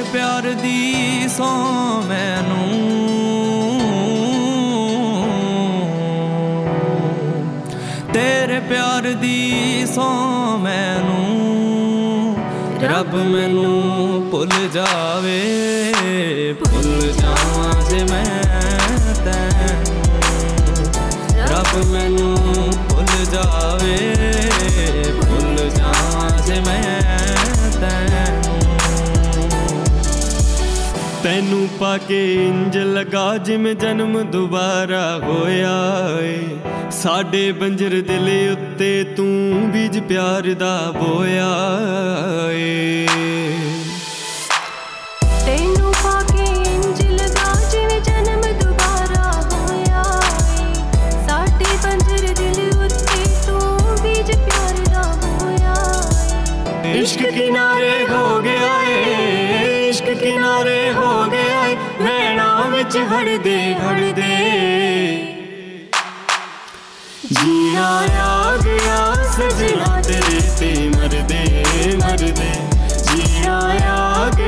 प्यार दी सौ मैनू तेरे प्यार दी सौ मैनू रब मैनू भुल जावे भुल जावां जे मैं तैनू रब मैनू भुल जावे भुल जावां जे मैं तैनू तैनू पाके इंज लगा जिमें जन्म दोबारा होया है साडे बंजर दिल उत्ते तू बीज प्यार दा बोया है तैनू पाके इंज लगा जिमें जन्म दोबारा होया है साडे बंजर दिल उत्ते तू बीज प्यार दा बोया है इश्क किनारे हो गया है इश्क किनारे हो गया है नैना विच हड़ दे जीना आ गया सजना तेरे